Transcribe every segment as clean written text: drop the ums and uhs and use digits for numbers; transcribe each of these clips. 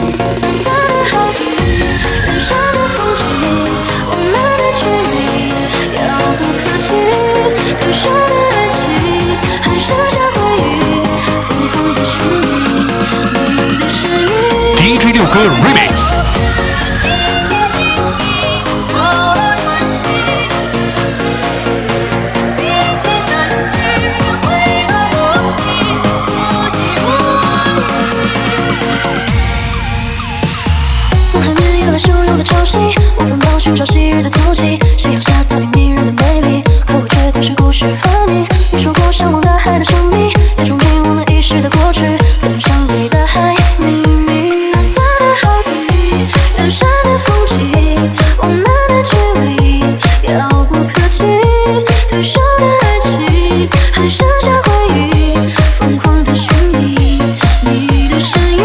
DJ 六哥 Remix。 从海面游来汹涌的潮汐，我奔跑寻找昔日的足迹。夕阳下倒映迷人的美丽，可我却都是故事和你。你说过向往大海的神秘，也憧憬我们遗失的过去，分享给大海秘密。蓝色的海底，远山的风景，我们的距离遥不可及。对手的爱情，还剩下回忆，疯狂的寻觅你的身影。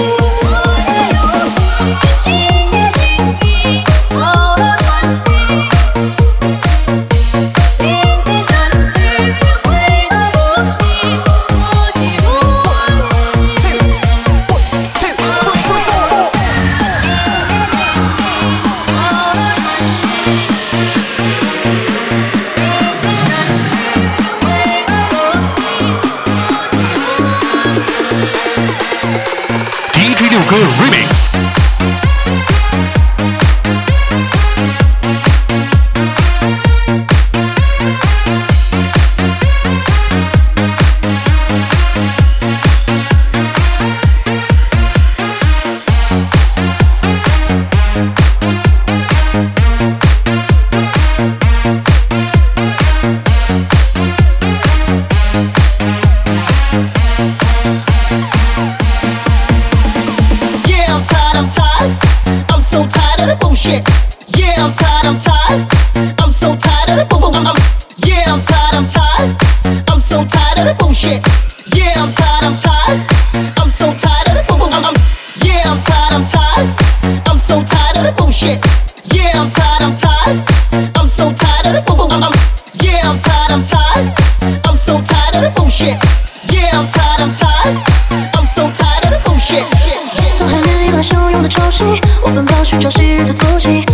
DJ 六哥 Remix。 So tired of the bullshit. Yeah, I'm tired, I'm tired. I'm so tired of the bullshit. Yeah, I'm tired, I'm tired. I'm so tired of the bullshit. Yeah, I'm tired, I'm tired. I'm so tired of the bullshit. Yeah, I'm tired, I'm tired. I'm so tired of the bullshit. Yeah, I'm tired, I'm tired. I'm so tired of the bullshit. Yeah, I'm tired, I'm tired. I'm so tired of the bullshit. Yeah, I'm tired, I'm tired. I'm so tired of the bullshit. 从海面游来汹涌的潮汐，我奔跑寻找昔日的足迹。